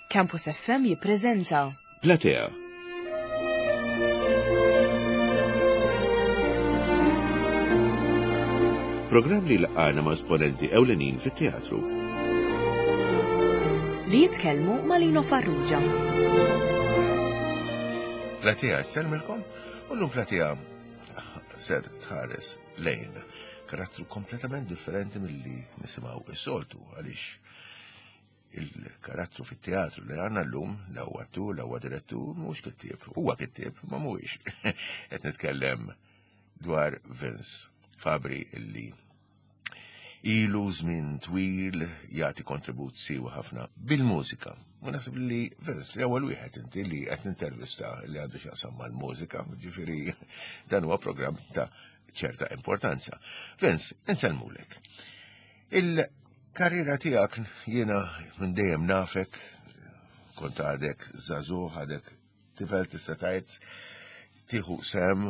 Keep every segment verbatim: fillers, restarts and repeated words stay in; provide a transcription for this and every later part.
Campus F M jippreżenta Platea. Programm li laqgħana ma' esponenti ewlenin fit-teatru. li jitkellmu ma' Lino Farrugia. Platea jselmilkom, u llum Platea ser tħares lejn karattru kompletament differenti milli nisimgħu is-soltu għaliex il-karattru fit-teatru li għandna llum l-ewwa attur, l-ewwa direttur mhux kittieb. Huwa kittieb ma mhuwiex. Qed nitkellem dwar Vince Fabri illi ilu żmien twil jagħti kontribut siewa ħafna bil-mużika. U naħseb li Vince li ewwel wieħed inti li qed nintervista li għandu x'jaqsam mal-mużika, ġifieri dan huwa programm ta' ċerta importanza. Vince, insellmulek. Il-karriera tiegħek jiena minn dejjem nafek, kont għadek żagħżugħ, għadek tifel tista' tgħid tieħu sem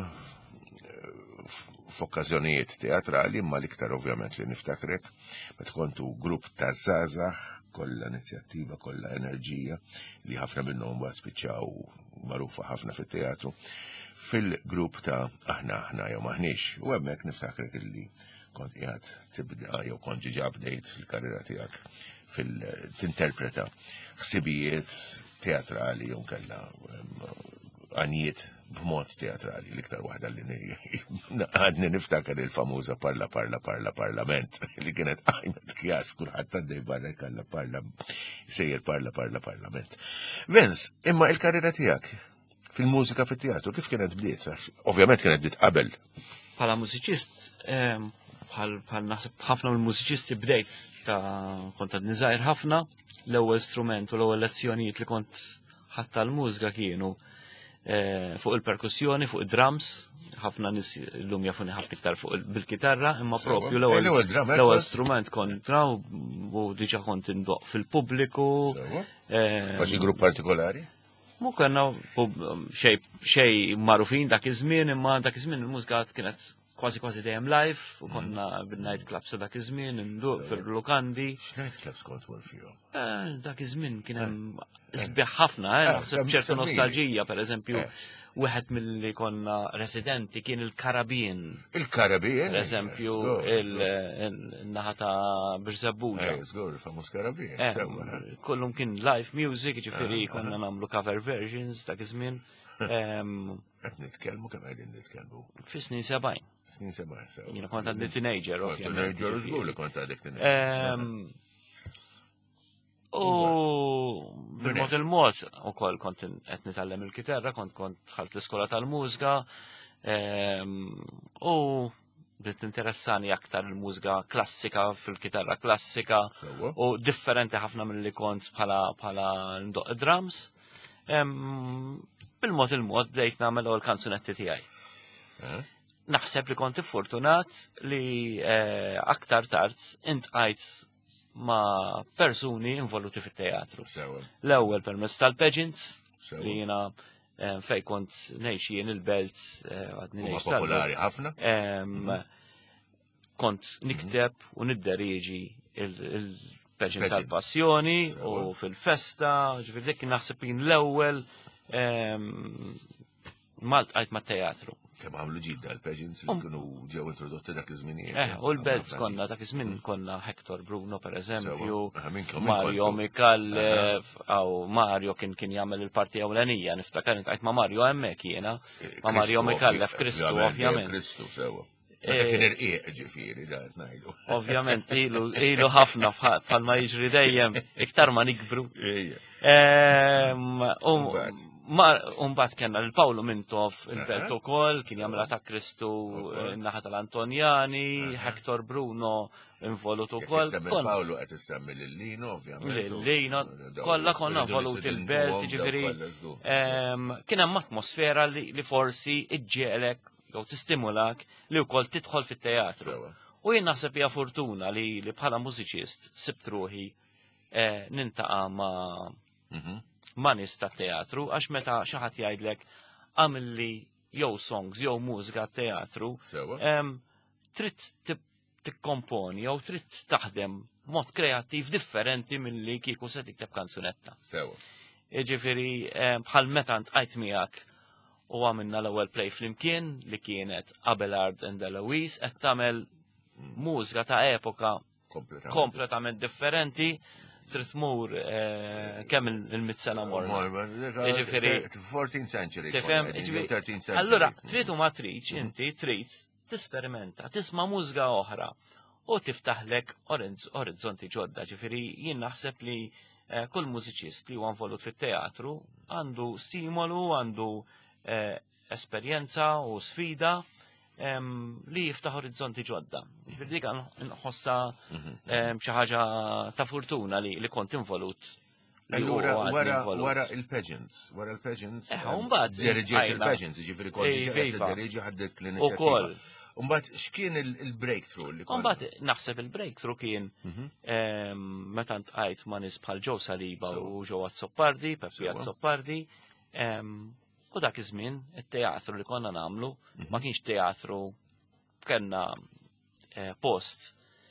f'okkażjonijiet teatrali, imma l-iktar ovvjament li niftakrek, meta kontu grupp ta' żgħażagħ, kollha inizjattiva, kollha enerġija, li ħafna minnhom waqt spiċċaw magħrufa ħafna fit-teatru, fil-grupp ta' aħna aħna jew maħniex. U hemmhekk niftakrek illi kont qiegħed tibda jew kont ġiġa bdejt fil-karriera tiegħek fil-tinterpreta ħsibijiet teatrali jew kellha għanijiet b'mod teatrali, l-iktar waħda li għadni niftakar il-famuża parla parla parla parlament li kienet għajmet kjas kulħadd għaddej barra jkalla parla sejjer parla parla parlament. Vince, imma il-karriera tiegħek fil-mużika fit-teatru kif kienet bdiet? Ovvjament kienet bdiet qabel. Bħala mużiċist, bħal naħseb ħafna mill-mużiċisti bdejt ta' kont għad niżgħir ħafna, l-ewwel strument u l-ewwel lezzjonijiet li kont ħatta l-mużika kienu fuq il-perkussjoni, fuq il-drums, ħafna nis l-lum jafuni ħafna iktar fuq bil-kitarra, imma propju l-ewwel strument kontra u diġa kont indoq fil-pubbliku. Għaxi grupp partikolari? Mu kena xej marufin dak iż-żmien, imma dak iż-żmien il-mużika kienet kważi kważi dejjem live, u konna bil-night clubs dak iż-żmien, induq fil-lukandi. X'night clubs kont wol fihom? Dak iż-żmien kien hemm isbieħ ħafna, naħseb ċerta nostalġija, pereżempju, wieħed milli konna residenti kien il-Karabien. Il-Karabien? Pereżempju, il-naħa ta' Birzabbuġa. Żgur, il-famuż Karabien. Kollhom kien live music, ġifieri konna nagħmlu cover versions dak iż-żmien. Qed nitkellmu kemm qegħdin nitkellmu. Fi snin sebgħin. Snin sebgħin, sew. Jiena kont għandi teenager. Teenager żgur li kont għadek teenager. U bil-mod il-mod ukoll kont qed nitgħallem il-kitarra, kont kont dħalt l-iskola tal-mużika. U bdiet interessani aktar il-mużika klassika fil-kitarra klassika u differenti ħafna milli kont bħala ndoq drums. Bil-mod il-mod bdejt nagħmel ewwel kanzunetti tiegħi. Naħseb li kont fortunat li aktar tard intqajt ma' persuni involuti fit-teatru. L-ewwel permezz tal-pageants li jiena fejn kont ngħix jien il-belt għadni ngħix popolari ħafna. Kont nikteb u nidderiġi il-pageant tal-passjoni u fil-festa, ġifieri dik naħseb jien l-ewwel Malt għajt ma' teatru. Kemm għamlu ġidda l-pageants li kienu ġew introdotti dak iż-żmien. Eh, u l-belt konna dak iż-żmien konna Hector Bruno pereżempju, Mario Mikallef, aw Mario kien kien jagħmel il-parti ewlenija, niftakar qajt ma' Mario hemmhekk jiena, ma' Mario Mikallef, Kristu ovvjament. Kristu sewa. Kien irqiq ġifieri dan ngħidu. Ovvjament ilu ilu ħafna bħalma jiġri dejjem iktar ma nikbru. Umbat kena l-Pawlu Mintov il-belt ukoll, kien jagħmilha ta' Kristu naħa tal-Antonjani, Hector Bruno involut ukoll. Pawlu qed issemmi lil-Lino ovvjament. Lino, kollha konna involuti il-belt, jiġifieri kien hemm atmosfera li forsi iġġielek jew tistimulak li wkoll tidħol fit-teatru. U jien naħseb hija fortuna li bħala mużiċist sibt ruħi nintaqa' ma' ma' nies tat-teatru, għax meta xi ħadd jgħidlek għamilli jew songs jew mużika teatru, trid tikkomponi jew trid taħdem mod kreattiv differenti milli kieku se tikteb kanzunetta. Sewa. Jiġifieri bħal meta ntqajt miegħek u għamilna l-ewwel play flimkien li kienet Abelard and Eloise qed tagħmel mużika ta' epoka kompletament differenti, trid tmur kemm il-mit sena morna. fourteenth century. Tifhem? thirteenth century. Allura, trid u ma tridx inti trid tisperimenta, tisma' mużika oħra u tiftaħlek orizzonti ġodda. Ġifieri jien naħseb li kull mużiċist li huwa involut fit-teatru għandu stimolu, għandu esperjenza u sfida li jiftaħ orizzonti ġodda. Ġifieri dik nħossa xi ħaġa ta' fortuna li kont involut. Allura wara il-pageants, wara il-pageants. Mbagħad diriġiet il-pageants, ġifieri kont diriġi ħaddek l-inizjattiva. Mbagħad x'kien il-breakthrough li kont? Mbagħad naħseb il-breakthrough kien meta ntqajt ma' nies bħal Joe Saliba u Joe Azzoppardi, Peppi Azzoppardi. U dak iż-żmien it-teatru li konna nagħmlu ma kienx teatru kellna post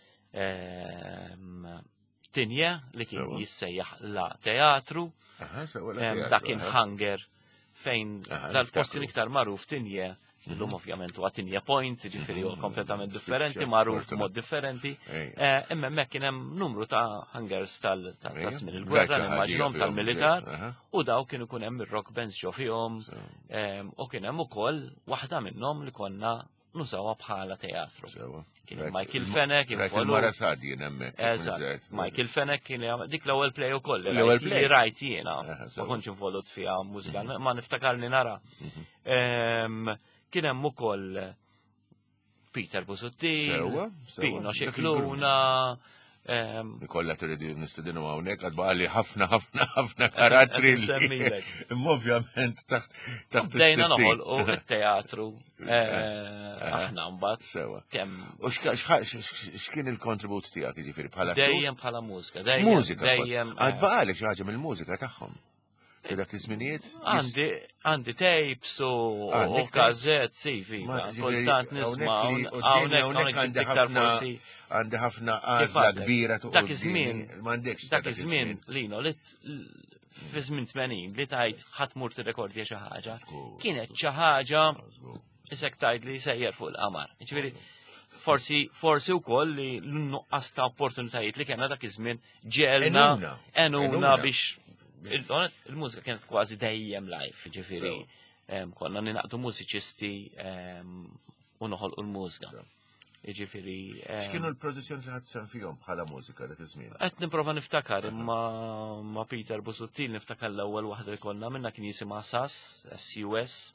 tinje li kien jissejjaħ la teatru. Dak kien Hunger fejn dal-post iktar magħruf tinje. Illum ovvjament huwa Tinja Point, ġifieri kompletament differenti, magħruf b'mod differenti. Imma hemmhekk kien hemm numru ta' hangers tal-żmien il-gwerra nimmaġinhom tal-militar u daw kienu kun hemm ir-rock bands ġew fihom u kien hemm ukoll waħda minnhom li konna nużawha bħala teatru. Kien Michael Fenech, kien il-Mara Sadi jien hemmhekk. Eżatt, Michael Fenech kien dik l-ewwel play ukoll li rajt jiena, ma kontx involut fiha mużikalment, ma niftakarni nara. Kien hemm ukoll Peter Busuttil, Pino Xekluna. Kollha tridu nistidinu hawnhekk għad baqali ħafna ħafna ħafna karattri. Imma ovvjament taħt bdejna noħolqu it-teatru aħna mbagħad. Sewa. Kemm U x'kien il-kontribut tiegħek jiġifieri bħala dejjem bħala mużika, Mużika. dejjem. Għad baqali xi ħaġa mill-mużika tagħhom. Dak iż-żminijiet? Għandi għandi tapes u każett, sifi, kultant nisma' hawnhekk għandi ħafna għandi ħafna għażla kbira tu. Dak iż-żmien m'għandekx dak iż-żmien lino li fi żmien tmenin li tajt ħadd mur tirrekordja xi ħaġa. Kienet xi ħaġa isek tgħid li sejjer fuq il-qamar. Ġifieri forsi forsi wkoll li l-nuqqas ta' opportunitajiet li kellna dak iż-żmien ġelna enuna biex il-mużika kienet kważi dejjem live, ġifieri konna ninaqdu mużiċisti u noħolqu l-mużika. Ġifieri. X'kienu l-produzzjoni li ħadd sem fihom bħala mużika dak iż-żmien? Qed nipprova niftakar imma ma' Peter Busuttil niftakar l-ewwel waħda li konna minna kien jisimha S A S, S U S.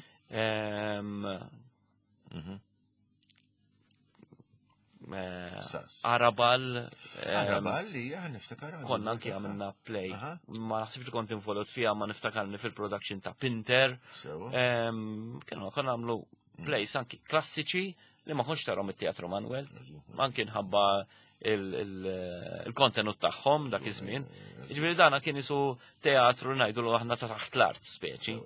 Arabal. Arabal li jgħan niftakar. Konna anki għamilna play. Ma naħsibx li kont involut fija ma niftakarni fil-production ta' Pinter. Konna konna għamlu plays anki klassiċi li ma konx tarom it-teatru Manuel. Anki nħabba il-kontenut tagħhom dak iż-żmien. Ġifieri dana kien isu teatru ngħidulu aħna ta' taħt l-art speċi.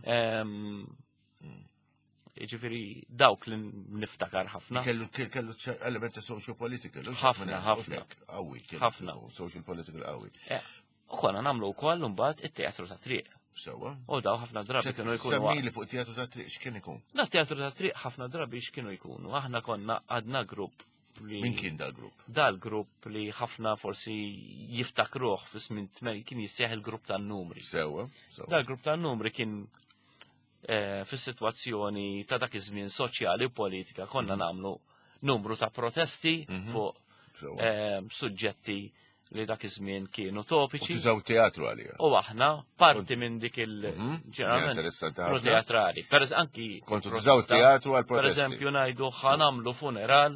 Ġifiri dawk li niftakar ħafna. Kellu kellu element ta' social political. ħafna, ħafna. Qawwi, ħafna. Social political qawwi. U konna nagħmlu wkoll imbagħad it-teatru ta' triq. Sewa. U daw ħafna drabi kienu jkunu. Semmili fuq teatru ta' triq x'kien ikun? Da teatru ta' triq ħafna drabi x'kienu jkunu. Aħna konna għadna grupp li. Min kien dal-grupp? Dal-grupp li ħafna forsi jiftakruh fis-żmien tmej kien jissejħ il-grupp tan-numri. Sewa. Dal-grupp tan-numri kien fis-sitwazzjoni ta' dak iż-żmien soċjali u politika konna nagħmlu numru ta' protesti fuq suġġetti li dak iż-żmien kienu topiċi. U tużaw teatru għalija. U aħna parti minn dik il-ġeneralment teatrali. Per anki kontu tużaw teatru għal protesti. Per eżempju ngħidu ħanamlu funeral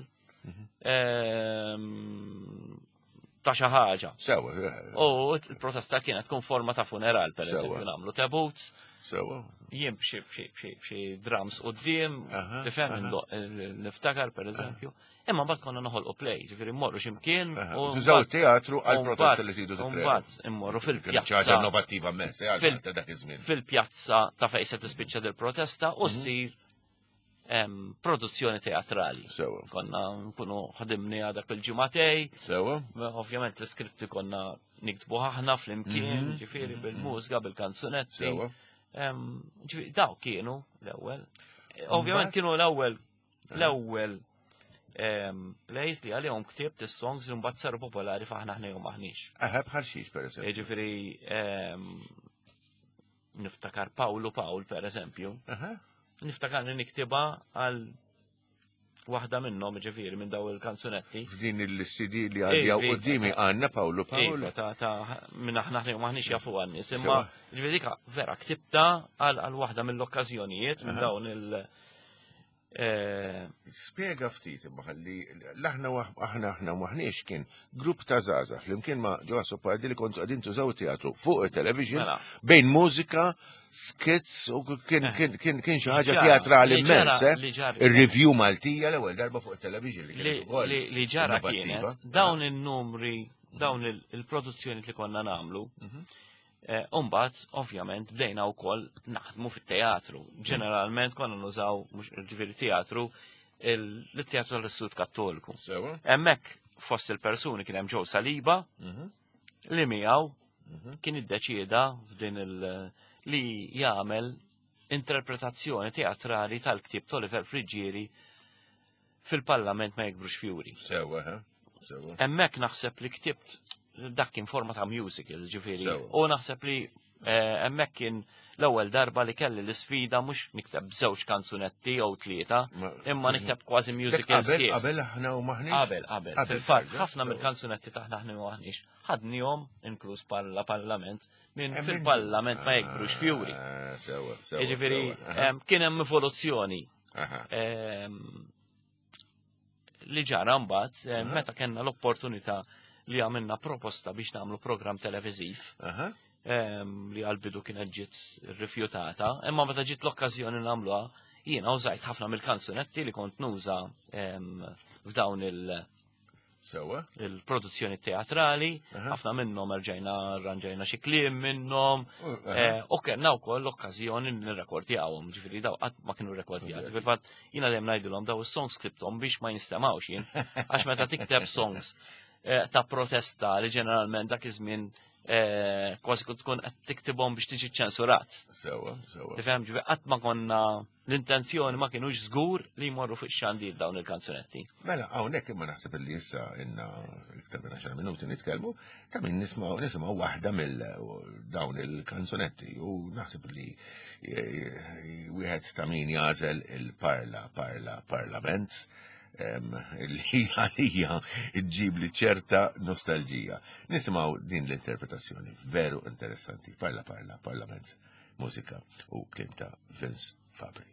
ta' xi ħaġa. Sewa. U l-protesta kienet tkun forma ta' funeral, per eżempju nagħmlu tabuts. Sewa. Jien b'xi drums quddiem, tifhem niftakar per eżempju. Imma mbagħad konna noħolqu play, ġifieri mmorru x'imkien u tużaw teatru għal protesta li tridu tikkrew. Mbagħad immorru fil-pjazza. ċaġa innovattiva mezz ta' dak iż-żmien. Fil-pjazza ta' fejn se tispiċċa del protesta u ssir em, produzzjoni teatrali. Sewa. Konna nkunu ħadimni dak il-ġumatej, Sewa. ovvjament l-skripti konna niktbu ħahna fl-imkien, Mhm. ġifiri bil-mużika, bil-kanzunetti. Sewa. Em, ġifiri, daw kienu l-ewwel. Ovvjament kienu l-ewwel l-ewwel em, plays li għalihom ktibt is-songs li mbagħad saru popolari f'aħna ħnejhom aħniex. Aħe bħal xiex, per eżempju. Ġifiri, em, niftakar Pawlu Pawl, per eżempju, Aħe. niftakar li niktiba għal waħda minnhom ġifiri minn daw il-kanzunetti. F'din il-C D li għadjaw Iva, qoddimi għanna Pawlu Pawl. Iva, ta' ta' minn aħna ħnejhom aħniex jafu għannis. Imma Sewa. ġifiri dika vera ktibta għal għal waħda mill-okkażjonijiet minn Aha. dawn il- eh, Spiega ftit imma ħalli l-aħna wah- aħna aħna maħniex kien grupp ta' zaza flimkien ma' ġewwa Sopardi li kontu qegħdin tużaw teatru fuq il-television Mela. bejn mużika, skits u kien kien kien kien xi ħaġa Ġara, teatrali li ġara- immens, eh? li ġara- Ir-review Maltija l-ewwel darba fuq il-television li li, kienet ukoll li, li ġara innovattiva. kienet, dawn il-numri, dawn il- il-produzzjoni li konna namlu, eh, umbat, ovvjament, bdejna wkoll naħdmu fit-teatru. Ġeneralment konna nużaw, mhux ġifieri teatru, il- l-teatru tal-Istut Kattoliku. Sewa. Hemmhekk fost il-persuni kien hemm Ġew Saliba Mhm. li miegħu kien iddeċieda f'din il- li jagħmel interpretazzjoni teatrali tal-ktieb Oliver Friġieri fil-Parlament ma jekbrux fjuri. Sewa, eh? Sewa. Hemmhekk naħseb li ktibt dak kien forma ta' musical, ġifieri. Sewa. U naħseb li eh, hemmhekk kien l-ewwel darba li kelli l-isfida mhux nikteb żewġ kanzunetti jew tlieta, Ma- imma nikteb kważi Dak musical Qabel sħiħ. qabel aħna u maħniex. Qabel, qabel. Qabel, Fil-fatt, qabel, ħafna sewa. mill-kanzunetti taħna ħna maħniex. Ħadnihom, inkluż parla parlament, minn Emmin- fil-parlament ma jekbrux fjuri. Ah, Sewa, sewa. Jiġifieri sewa, aha. em, kien hemm evoluzzjoni. Aha. em, li ġara mbagħad em, Aha. meta kellna l-opportunità li għamilna proposta biex nagħmlu programm televiżiv Aha. em, li għal-bidu kienet ġiet rifjutata, imma meta ġiet l-okkażjoni nagħmluha, jiena użajt ħafna mill-kanzunetti li kont nuża em, f'dawn il- Sewa. il-produzzjoni teatrali, Aha. ħafna minnhom rġajna rranġajna xi kliem minnhom, Uh, aha. eh, u kellna wkoll l-okkażjoni nirrekordjawhom, ġifieri daw qatt ma kienu rekordjati. Fil-fatt jiena dejjem ngħidulhom daw is-songs klipthom biex ma jinstemawx jien, għax meta tikteb songs eh, ta' protesta li ġeneralment dak iż-żmien eh, kważi kont tkun qed tiktibhom biex tiġi ċensurat. Sewa, sewa. Tifhem ġifieri qatt ma konna l-intenzjoni ma kienux żgur li jmorru fuq xandir dawn il-kanzunetti. Mela, hawnhekk imma naħseb li issa inna iktar minn għaxar minuti nitkellmu, ta' min nisma' nisimgħu waħda mill dawn il-kanzunetti u naħseb li eh, wieħed ta' min jażel il-parla parla parlament em, li għalija ġib li ċerta nostalġija. Nisimgħu din l-interpretazzjoni veru interessanti. Parla parla parlament, mużika u klim ta' Vince Fabri.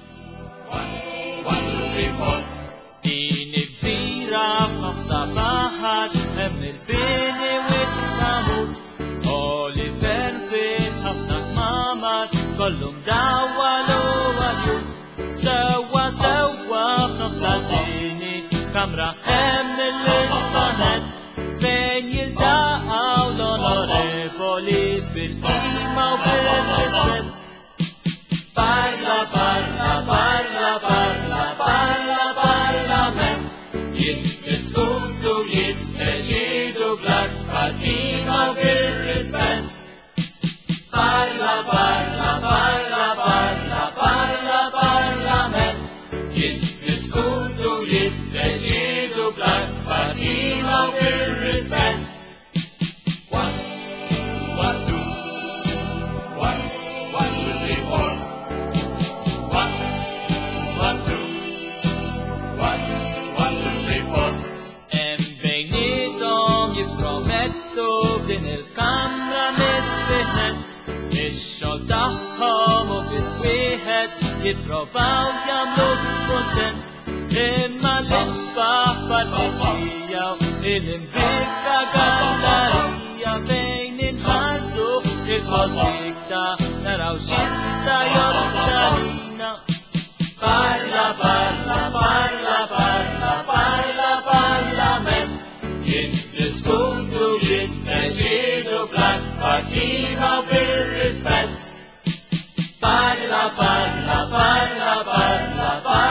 Din il-gżira f'nofs ta' baħar, hemm il-bini wisq namus. Oliver fin ħafna kmamar, kollhom dawwalu għal-jus. Sewwa sewwa f'nofs tal-bini, kamra hemm il-ispanet. Fejn jiltaqgħu l-onorevoli bil-qima u bil-rispett. Parla, parla, parla, parla, parla, parlament. Jiddiskutu, jiddeċidu bl-akbar qima u bil-rispett. Parla, parla, parla, parla, parla, parlament. Jiddiskutu, jiddeċidu bl-akbar qima u bil-rispett. One, one, two, one, one, two, three, four. One, one, two, one, one, two, three, four. Em bejnietom jippromettu din il-kamra nisbiħnet. Ix-xogħol tagħhom u biss wieħed jipprovaw jagħmlu kuntent. Imma l-isbaħ partitija il-imbikka gallerija fejn inħarsu il-kozikta naraw xista jottarina. Parla, parla, parla, parla, parla, parlament. Jiddiskutu, jiddeċidu bl-akbar qima u bil-rispett. Parla, parla, parla, parla, parla.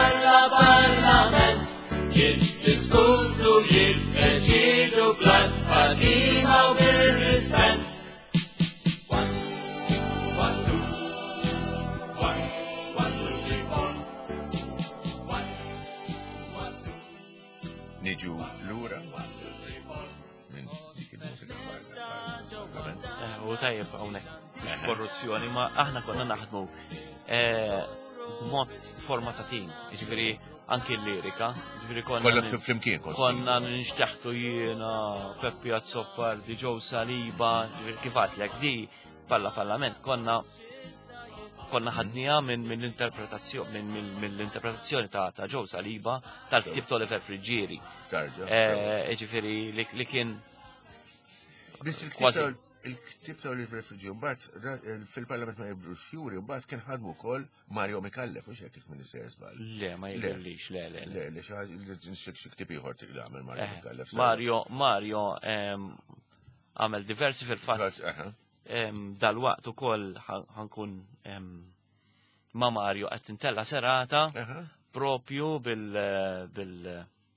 diskutu jibbeġilu blan qadima u bir-rispett. One, one, two, one, one, two, three, four. One, one, two. Niġu lura minn dik il-mużika bħal U tajjeb hawnhekk biex korruzzjoni, ma aħna konna naħdmu mod forma ta' tim, jiġifieri anki l-lirika, jiġifieri konna Kollha ftu flimkien kont. konna nixtaħtu jiena Peppi Azzopardi, Joe Saliba, jiġifieri kif għadlek di bħala parlament konna konna ħadnija minn mill-interpretazzjoni minn mill-interpretazzjoni ta' ta' Joe Saliba tal-ktib Oliver Frigieri. Tarġa. Jiġifieri li kien Biss kważi il-ktib ta' Oliver Frigieri, mbagħad fil-Parlament ma jibrux juri, mbagħad kien ħadmu wkoll Mario Mikallef u xekk Minister żball. le ma jidhirlix le le le. Le, le xi xi ktib ieħor li għamel Mario Mikallef. Mario Mario għamel diversi fil-fatt Aha. dal-waqt ukoll ħankun ma' Mario qed intella serata Aha. propju bil bil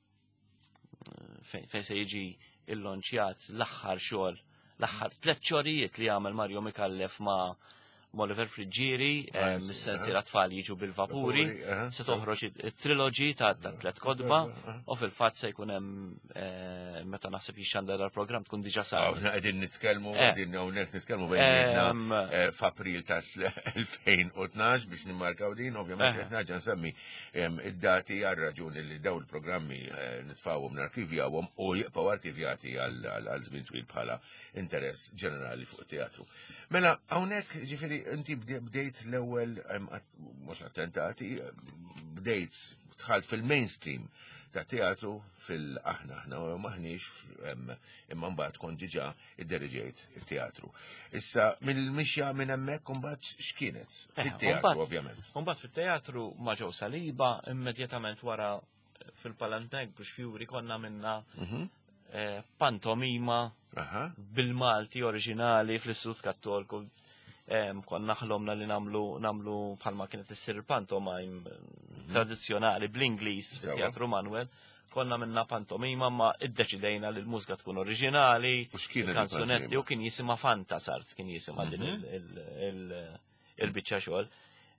fejn se jiġi il-lonċjat l-aħħar xogħol l-aħħar tliet xogħlijiet li jagħmel Mario Mikallef ma' Oliver Frigieri, mis-sensiera tfal jiġu bil-vapuri, se toħroġ it-trilogy ta' tliet kodba u fil-fatt se jkun hemm meta naħseb jixxandar l-programm tkun diġà saret. Qegħdin nitkellmu qegħdin hawnhekk nitkellmu bejnietna f'April ta' elfejn u tnax biex nimmarkaw din, ovvjament qed nerġa' nsemmi id-dati għal raġuni li dawn il-programmi nitfgħuhom narkivjawhom u jibqgħu arkivjati għal żmien twil bħala interess ġenerali fuq teatru. Mela hawnhekk ġifieri inti bdejt l-ewwel mhux attentati, bdejt dħalt fil-mainstream ta' teatru fil-aħna aħna u maħniex imma mbagħad kont diġà iddereġejt it-teatru. Issa mill-mixja minn hemmhekk imbagħad x'kienet fit-teatru ovvjament. Imbagħad fit-teatru ma' Joe Saliba immedjatament wara fil-Palantek biex fjuri konna minna pantomima bil-Malti oriġinali fl-Istitut Kattoliku. Konna ħlomna li namlu namlu bħalma kienet issir pantomime tradizzjonali bl-Ingliż fit-Teatru Manuel. Konna minna pantomima ma iddeċidejna li l-mużika tkun oriġinali, kanzunetti u kien jisimha Fantasart, kien jisimha din il-biċċa xogħol.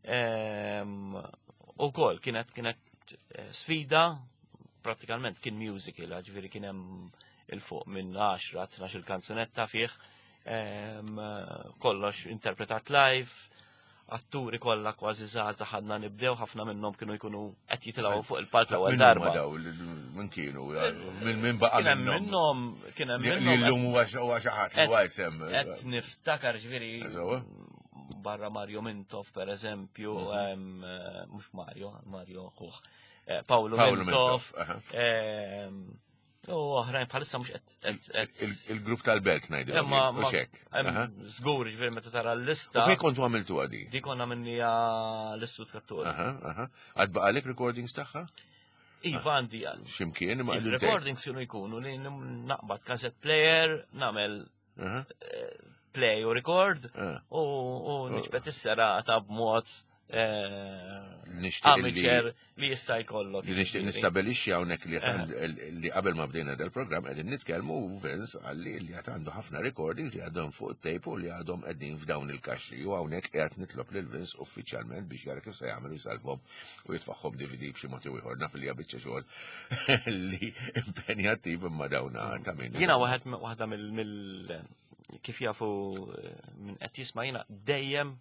Ukoll kienet kienet sfida, prattikament kien musical, ġifieri kien hemm il-fuq minn għaxra tnax-il kanzunetta fih. Kollox interpretat live, atturi kollha kważi żgħażagħ ħadna nibdew, ħafna minnhom kienu jkunu qed jitilgħu fuq il-palk l-ewwel darba. Min kienu? Min baqa' minnhom? Kien hemm minnhom. Li llum huwa xi ħadd li għajsem. Qed niftakar ġifieri barra Mario Mintoff pereżempju, mhux Mario, Mario Huch, Paolo Mintoff. U oħrajn bħalissa mhux qed il-grupp tal-Belt ngħidu. U xek. Żgur ġifieri meta tara l-lista. U fejn kontu għamiltu għadi? Di konna minnija l-Istitut Kattoliku. Għad baqalek recordings tagħha? Iva għandi għal. X'imkien imma il-recordings kienu jkunu li naqbad cassette player, nagħmel play u record u niġbed is-serata b'mod amateur li jista' jkollok. Li nixtieq nistabbilixxi hawnhekk li qabel ma bdejna dal-programm qegħdin nitkellmu Vince għalli li qed għandu ħafna recordings li għadhom fuq it-tape u li għadhom qegħdin f'dawn il-kaxxi u hawnhekk qed nitlob lil Vince uffiċjalment biex jara kif se jagħmel jisalvhom u jitfaħħom D V D b'xi mod ieħor naf li hija biċċa xogħol li impenjattiv imma dawna ta' min. Jiena waħed waħda mill kif jafu minn qed jisma' jiena dejjem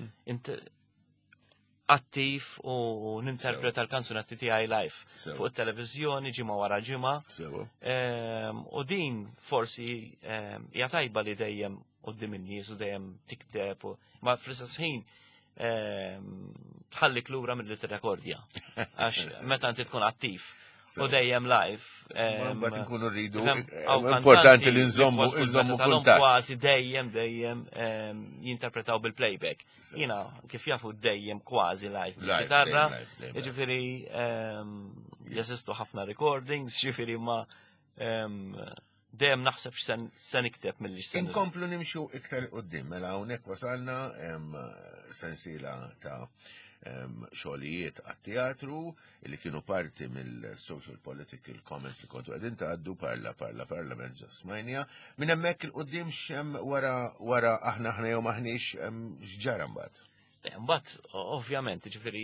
attiv u ninterpreta l-kanzunetti tiegħi live fuq it-televiżjoni ġimgħa wara ġimgħa. U din forsi hija tajba li dejjem quddiem in-nies u dejjem tikteb, ma fl-istess ħin tħallik lura milli tirrekordja. Għax meta inti tkun attiv u dejjem live. Mbagħad inkunu rridu importanti li nżommu nżommu kuntatt. Kważi dejjem dejjem jinterpretaw bil-playback. Jiena kif jafu dejjem kważi live bil-chitarra. Jiġifieri jeżistu ħafna recordings, jiġifieri ma dejjem naħseb x'se nikteb milli x'se. Inkomplu nimxu iktar quddiem, mela hawnhekk wasalna sensiela ta' em, xogħlijiet għat-teatru li kienu parti mill-social political comments li kontu għedin tgħaddu parla parla parlament smajnija. Minn hemmhekk il-qudiem xem wara wara aħna aħna jew maħniex em, x'ġara mbagħad. Mbagħad ovvjament ġifieri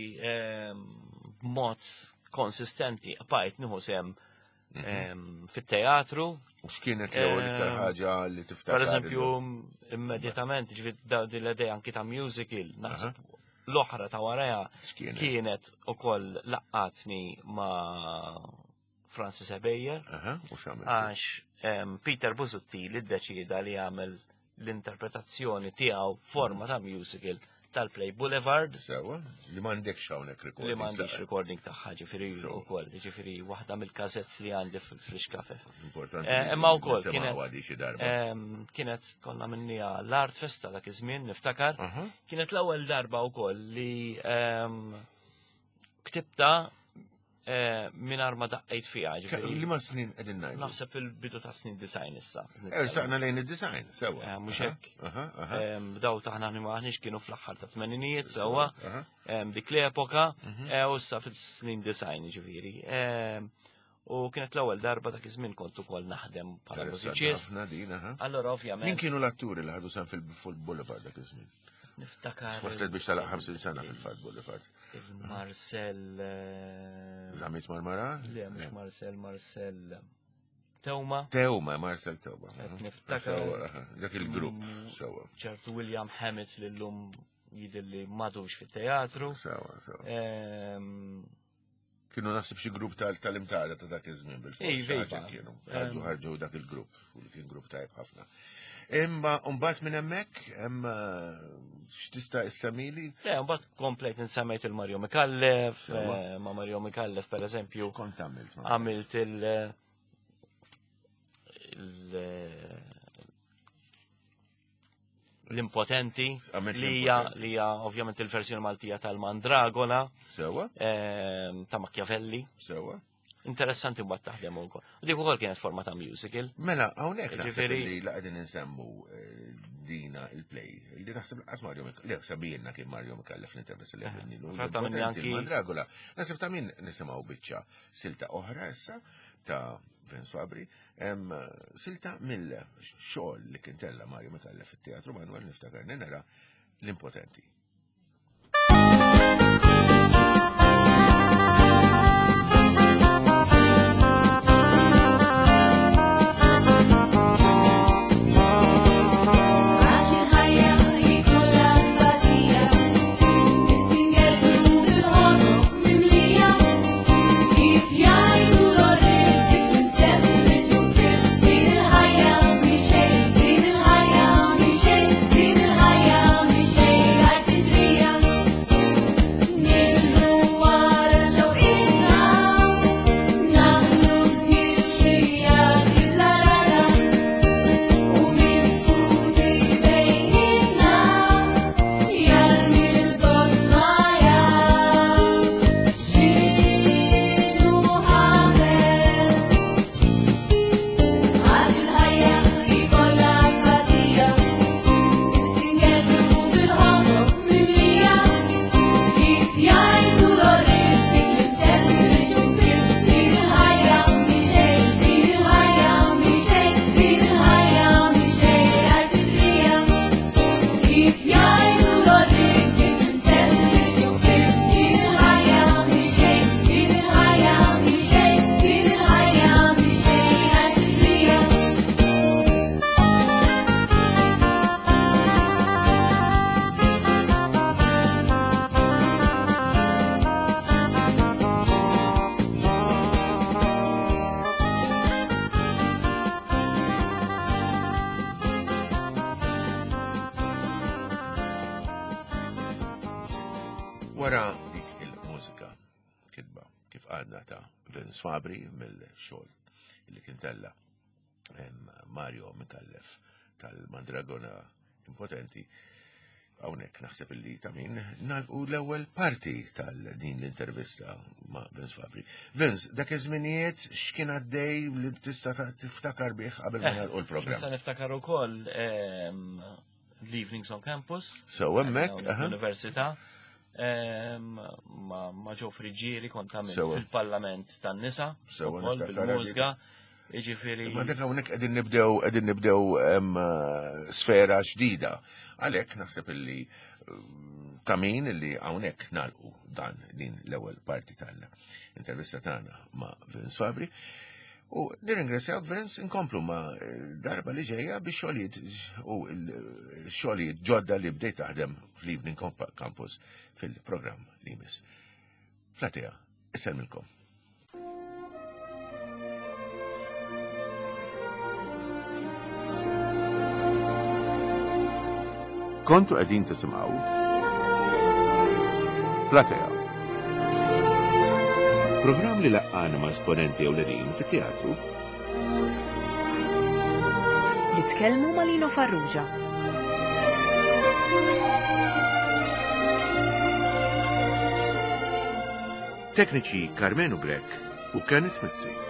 b'mod konsistenti apajt nieħu sem em, fit-teatru. U x'kienet l-ewwel iktar Em, ħaġa li tiftakar? Per eżempju, immedjatament, ġifieri da- din l-idea anki ta' musical, naħseb l-oħra ta' waraja X'kienet? kienet ukoll laqqatni ma' Francis Ebeyer Aha, u x'għamilt? għax em, Peter Busuttil iddeċida li jagħmel l-interpretazzjoni tiegħu forma ta' musical tal-Play Boulevard Sewa, li m'għandekx hawnhekk li recordings. m'għandix laqgħa. recording tagħha ġifieri So. wkoll, ġifieri waħda mill-kasetts li għandi fil-Frisch Cafe. Importanti. Eh, li imma wkoll nisimgħu kienet għadi xi darba. em, kienet konna minnija l-Art Festa dak iż-żmien niftakar. Aha. Kienet l-ewwel darba wkoll li em, ktibta eh, mingħajr ma daqqejt fiha Li ġifieri. ma snin qegħdin ngħidu. Naħseb il-bidu ta' snin design issa. Eh, saqna lejn id-design, sewa. Eh, mhux Aha, hekk. Aha, aha. Em, Daw taħna maħniex kienu fl-aħħar ta' tmeninijiet sewwa. Aha. em, dik l-epoka eh, u issa fil-snin design ġifieri. Em, U kienet l-ewwel darba dak iż-żmien kont ukoll naħdem bħala Interessanti mużiċist. ħafna din, aha. Allora Min ovvjament kienu l-atturi li ħadu san fil-Full Boulevard dak iż-żmien? niftakar Waslet biex talaq ħamsin sena fil-Fat Boulevard. il-Marcel eh, Zamit Marmara? le mhux Marcel Marcel Tewma Tewma, Marcel Tewma. Qed aha. niftakar. Sewa, aha. Dak il-grupp, Mm. sewa. ċertu William Hammett li llum jidilli madux fit-teatru. Sewa, sewa. Em, Kienu nasib xi grupp tal- tal-imtara ta' dak iż-żmien Ej, bil-forsi vejba. ħaġa kienu. Ħarġu Em. ħarġu dak il-grupp, u li kien grupp tajb ħafna. Imma mbagħad minn hemmhekk hemm x'tista' issemili? Le, mbagħad komplejt insemmejt il-Mario Mikallef, Sewa. eh, ma' Mario Mikallef per eżempju Kont għamilt ma' għamilt il- il- l-impotenti Għamilt li hija l-Impotenti. li hija ovvjament il-verżjoni Maltija tal-Mandragola Sewa, em, ta' Machiavelli. sewa. Interessanti mbagħad taħdem ukoll. U dik ukoll kienet forma ta' musical. Mela, hawnhekk naħseb Ġifieri- li laqgħedin insemmu eh, dina il-play. Li naħseb laqas Mario Mikallef. Le, sabijenna kien Mario Mikallef l-intervista li għamilni l Fatta minni anki- Mandragola. Naħseb ta' min nisimgħu biċċa silta oħra issa ta' Vince Fabri. Hemm silta mill-xogħol li kien tella Mario Mikallef fit-teatru Manuel niftakar nara l-impotenti. عاش الحياة كلها بديع السنجات بالعمر مملية كيف يعينوا الريف المسافر وفير دين الحياة مشي دين الحياة مشي دين الحياة مشي قاعد تجريها نجروا ورا شوقنا ناخدوا زميلية كلها رانا ومن سكوتي بيننا يرمي البصمة يعيش شيلو حاضر عاش الحياة كلها بديع السنجات بالعمر مملية كيف يعيدوا الريف المسافر يشوفير دين الحياة مشي دين الحياة مشي دين الحياة مشي هتجريها كيف يعيدوا الريف المسافر يشوفير دين الحياة مشي دين الحياة مشي دين الحياة مشي هتجريها Wara dik il-mużika kitba kif għadna ta' Vince Fabri mill-xogħol li kien tella em, Mario Mikallef tal-Mandragona Impotenti hawnhekk naħseb illi ta' min nagħlqu l-ewwel parti tal-din l-intervista ma' Vince Fabri. Vince, dak iż-żminijiet x'kien għaddej li tista' ta- tiftakar bih qabel ma nagħlqu l-programm. Nista' niftakar ukoll em, l-evenings on campus. So hemmhekk, aha. L-Università. em, ma' ma' ġew friġieri kont għamilt Sewa. fil-Parlament tan-nisa, Sewa, ukoll niftakar bil-mużika, jiġifieri. Ma dak hawnhekk qegħdin nibdew qegħdin nibdew em, eh, sfera ġdida. Għalhekk naħseb illi eh, ta' min illi hawnhekk nagħlqu dan din l-ewwel parti tal-intervista tagħna ma' Vince Fabri. U nirringrazzjawk Vince inkomplu ma' darba li ġejja biex xogħlijiet u l-xogħlijiet ġodda li bdejt taħdem fl-Evening Compa- Campus fil-programm li jmiss. Platea, isselmilkom. Kontu qegħdin tisimgħu Platea. Program li laqqana ma' esponenti ewlenin fit-teatru Li tkellmu ma' Lino Farrugia. tekniċi Carmenu Grek u Kenneth Mizzi.